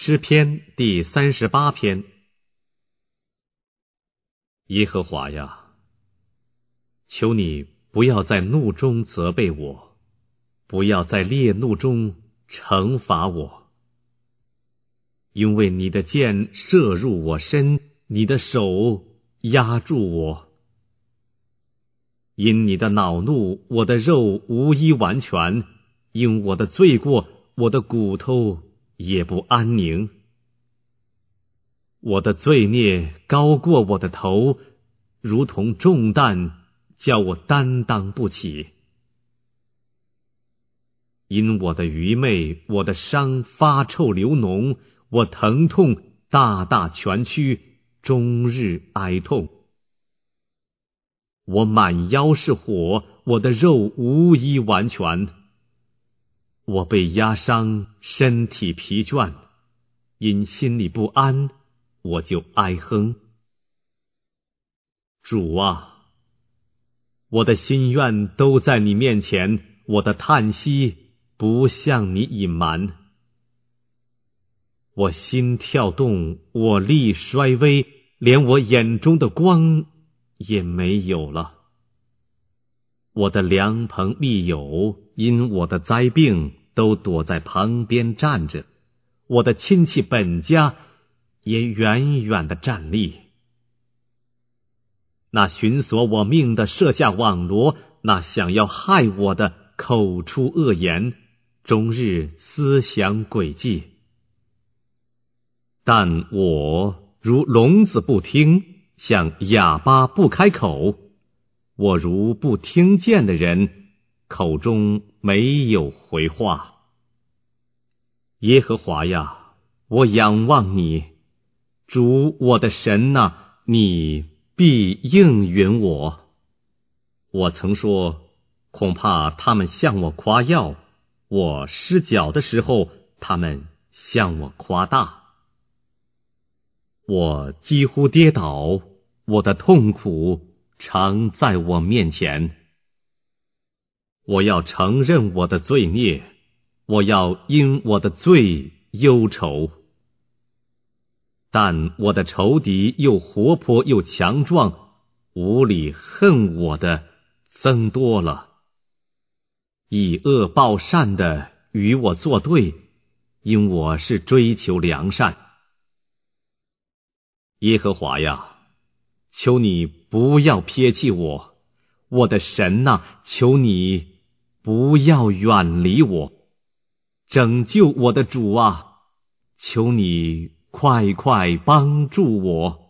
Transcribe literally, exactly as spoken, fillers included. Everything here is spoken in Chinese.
诗篇第三十八篇。耶和华呀，求你不要在怒中责备我，不要在烈怒中惩罚我，因为你的箭射入我身，你的手压住我。因你的恼怒，我的肉无一完全；因我的罪过，我的骨头也不安宁。我的罪孽高过我的头，如同重担，叫我担当不起。因我的愚昧，我的伤发臭流脓，我疼痛大大蜷曲，终日哀痛。我满腰是火，我的肉无一完全。我被压伤，身体疲倦，因心里不安，我就哀哼。主啊，我的心愿都在你面前，我的叹息不向你隐瞒。我心跳动，我力衰微，连我眼中的光也没有了。我的良朋密友因我的灾病都躲在旁边站着，我的亲戚本家也远远地站立。那寻索我命的设下网罗，那想要害我的口出恶言，终日思想诡计。但我如聋子不听，像哑巴不开口，我如不听见的人，口中没有回话。耶和华呀，我仰望你，主我的神啊，你必应允我。我曾说，恐怕他们向我夸耀，我失脚的时候，他们向我夸大。我几乎跌倒，我的痛苦常在我面前。我要承认我的罪孽，我要因我的罪忧愁。但我的仇敌又活泼又强壮，无理恨我的增多了。以恶报善的与我作对，因我是追求良善。耶和华呀，求你不要撇弃我，我的神啊，求你不要远离我。拯救我的主啊，求你快快帮助我。